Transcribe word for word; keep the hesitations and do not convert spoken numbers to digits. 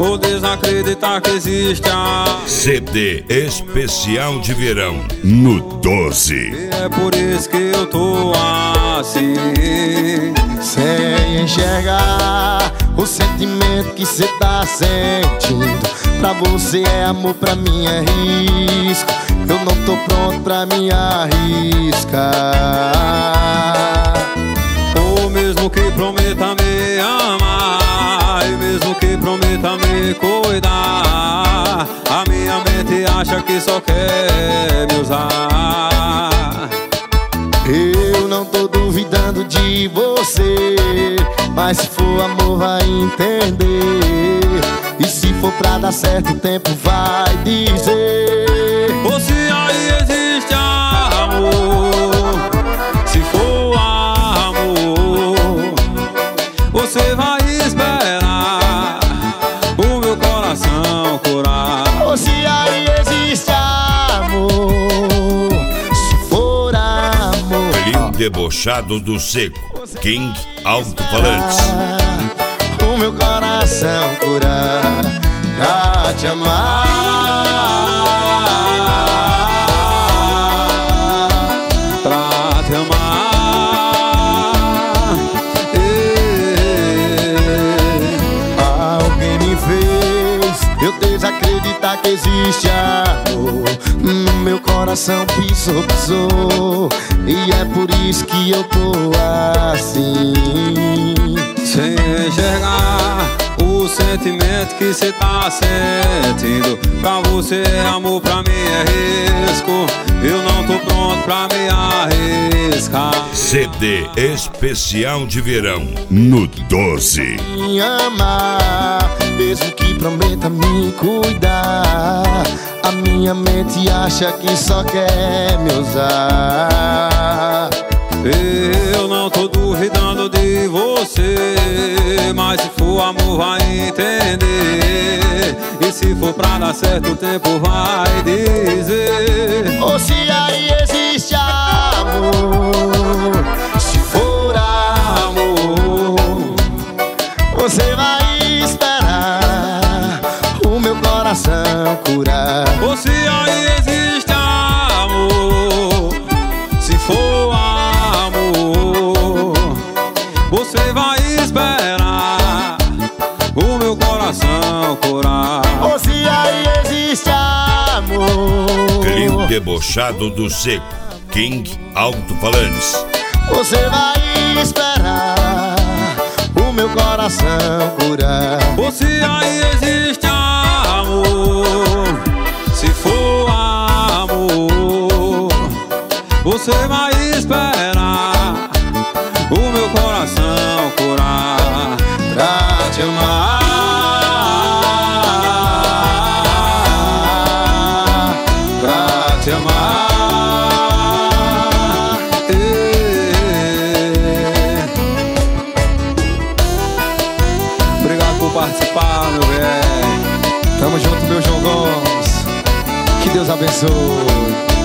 vou desacreditar que existe a C D especial de verão no doze. E é por isso que eu tô assim, sem enxergar o sentimento que cê tá sentindo. Pra você é amor, pra mim é risco. Eu não tô pronto pra me arriscar. ou mesmo que prometa me amar, e mesmo que prometa me cuidar, a minha mente acha que só quer me usar. Eu não tô duvidando de você, mas se for amor vai entender. E se for pra dar certo o tempo vai dizer. Ou se aí existe amor, se for amor, você vai esperar o meu coração curar. Ou se aí existe amor, se for amor. Pelinho debochado do seco, King Alto-Falantes. O meu coração curar pra te amar, pra te amar. Alguém me fez eu desacreditar que existe amor. No meu coração pisou, pisou, e é por isso que eu tô assim, sem enxergar o sentimento que cê tá sentindo. Pra você é amor, pra mim é risco. Eu não tô pronto pra me arriscar. C D especial de verão no doze. me amar, mesmo que prometa me cuidar. A minha mente acha que só quer me usar. Eu não tô duvidando de você, mas se for amor vai entender. E se for pra dar certo o tempo vai dizer. Ou se aí existe amor, se for amor, você vai esperar o meu coração curar. Ou se aí existe amor, se for amor, você vai esperar o meu coração curar. Ou se aí existe amor, Pelinho debochado do seco, King Alto-Falantes. você vai esperar o meu coração curar. Ou se aí existe amor, se for amor, você vai esperar o meu coração curar. Pra te amar, Pra te amar. Obrigado por participar, meu velho. tamo junto, meu João Gomes. Que Deus abençoe.